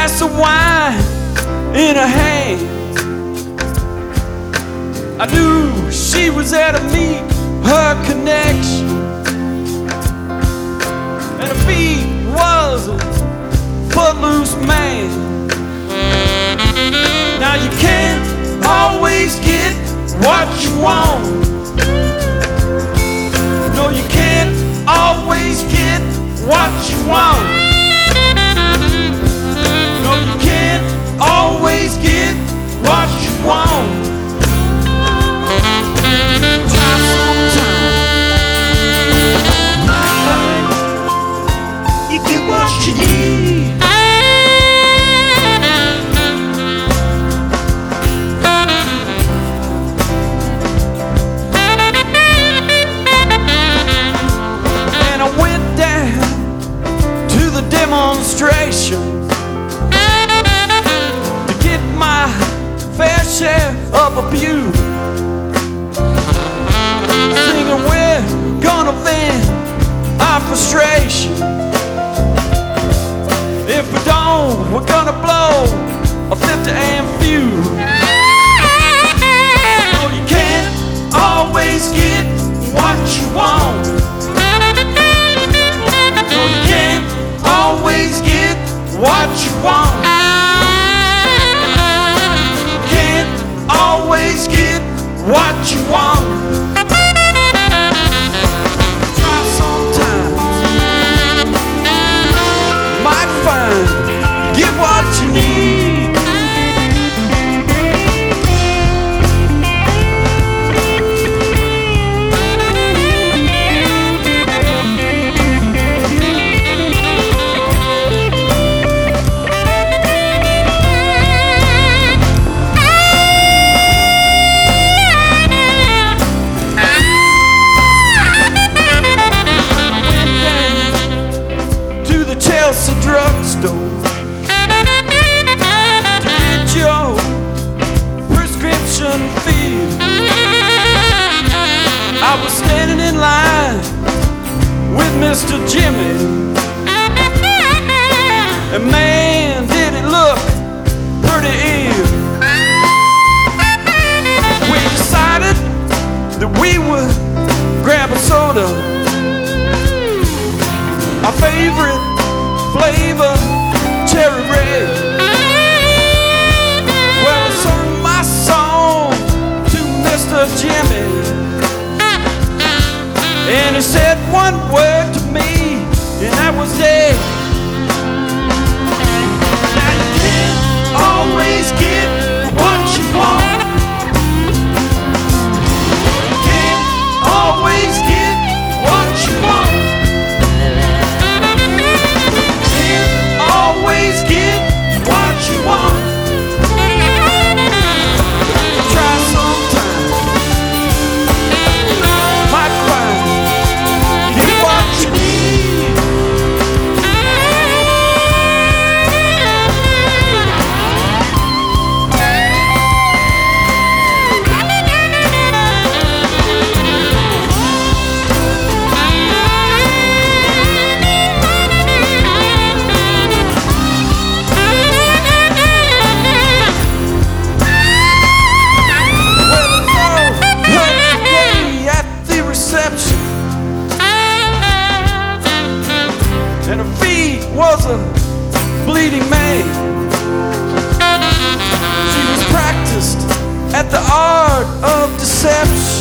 glass of wine in her hand. I knew she was there to meet her connection, and her feet was a footloose man. Now you can't always get what you want. No, you can't always get what you want. No, you can't always get what you want. Try sometime. You get what you need. And I went down to the demonstration to get my fair share of abuse, singing we're gonna vent our frustration. If we don't, we're gonna blow a 50 amp fuse. No, you can't always get what you want. No, you can't always get what you want. You can't always get what you want. Try sometimes. Might find you get what you need. Chelsea drugstore to get your prescription filled. I was standing in line with Mr. Jimmy, and man, did it look pretty ill. We decided that we would grab a soda, our favorite flavor, cherry red. Well, I sung my song to Mr. Jimmy, and he said one word to me, and that was dead. Now you can't always get what you want. You can't always get what you want. Always get what you want. Try sometime. Might find get what you need. And her feet was a bleeding maid. She was practiced at the art of deception.